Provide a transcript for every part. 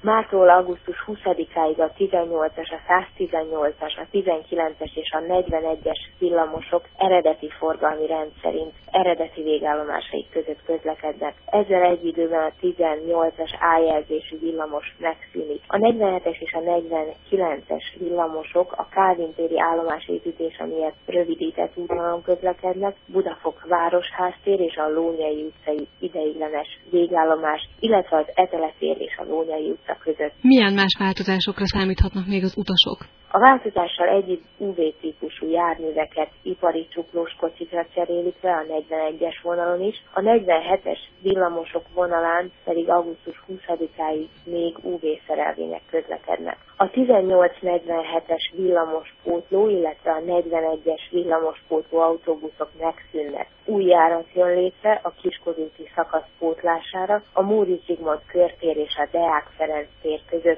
Mártól augusztus 20-áig a 18-as, a 118-as, a 19-es és a 41-es villamosok eredeti forgalmi rend szerint eredeti végállomásaik között közlekednek. Ezzel egy időben a 18-as A-jelzésű villamos megszűnik. A 47-es és a 49-es villamosok a Kálvin téri állomásépítése miatt rövidített útvonalon közlekednek, Budafok Városháztér és a Lónyai utcai ideiglenes végállomás, illetve az Eteletér és a Lónyai utca között. Milyen más változásokra számíthatnak még az utasok? A változással együtt UV-típusú járműveket ipari csuklós kocsikra cserélik le a 41-es vonalon is, a 47-es villamosok vonalán pedig augusztus 20-áig még UV-szerelvények közlekednek. A 18-47-es villamospótló, illetve a 41-es villamospótló autóbuszok megszűnnek. Új járat jön létre a Kiskozúti szakasz pótlására, a Móricz Zsigmond körtér és a Deák Ferenc tér között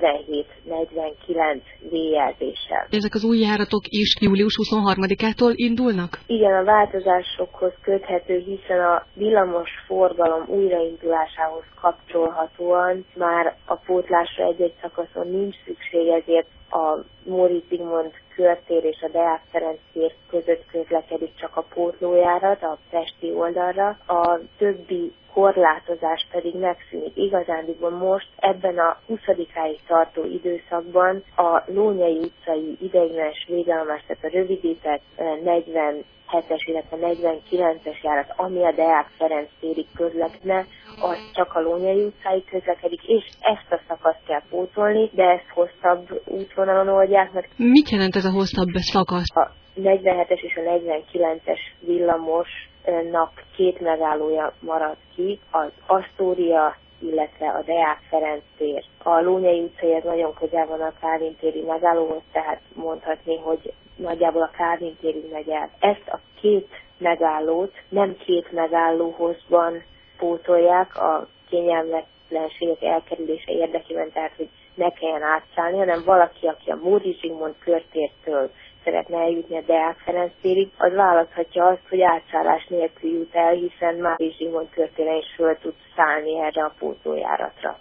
47-49 V-jelzéssel. Ezek az új járatok is július 23-ától indulnak? Igen, a változásokhoz köthető, hiszen a villamos forgalom újraindulásához kapcsolhatóan már a pótlásra egy-egy szakaszon nincs szükség, ezért a Móricz Zsigmond körtér és a Deák Ferenc tér között közlekedik csak a pótlójárat a pesti oldalra, a többi korlátozás pedig megszűnik. Igazándiból most ebben a 20-áig tartó időszakban a Lónyai utcai ideiglenes végállomás, tehát a rövidített 47-es, illetve 49-es járat, ami a Deák Ferenc térig közlekedne, az csak a Lónyai utcáig közlekedik, és ezt a szakaszt kell pótolni, de ezt hosszabb útvonalon oldják meg. Mit jelent ez a hosszabb szakasz? A 47-es és a 49-es villamosnak két megállója marad ki, az Asztória, illetve a Deák Ferenc tér. A Lónyai utcai nagyon közel van a Kálvin téri megállóhoz, tehát mondhatni, hogy nagyjából a Kálvin térig megy el. Ezt a két megállót nem két megállóhozban pótolják a kényelmetlenségek elkerülése érdekében, tehát hogy ne kelljen átszállni, hanem valaki, aki a Móricz Zsigmond körtértől szeretne eljutni a Deák Ferenc térig, az választhatja azt, hogy átszállás nélkül jut el, hiszen Móricz Zsigmond körtéren is föl tud szállni erre a pótlójáratra.